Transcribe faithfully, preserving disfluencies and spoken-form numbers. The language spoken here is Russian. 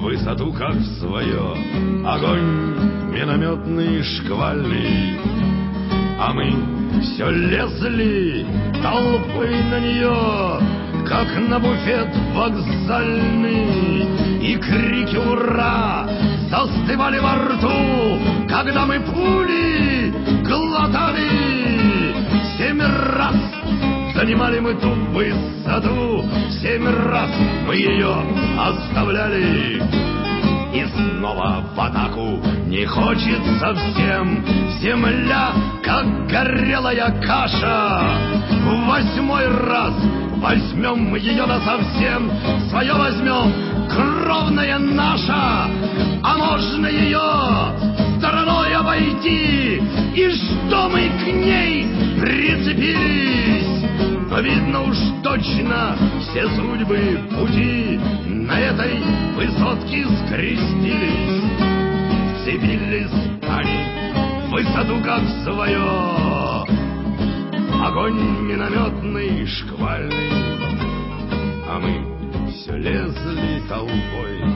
высоту как свое, огонь минометный шквальный. А мы все лезли толпой на нее, как на буфет вокзальный, и крики «Ура!» застывали во рту, когда мы пули глотали. Семь раз занимали мы ту высоту, семь раз мы ее оставляли. И снова в атаку не хочется всем. Земля, как горелая каша. В восьмой раз возьмем мы ее насовсем. Свое возьмем, кровная наша. А можно ее стороной обойти, и что мы к ней прицепились. Но видно уж точно все судьбы пути на этой высотке скрестились. Вцепились они в высоту как свое, огонь минометный шквальный. А мы все лезли толпой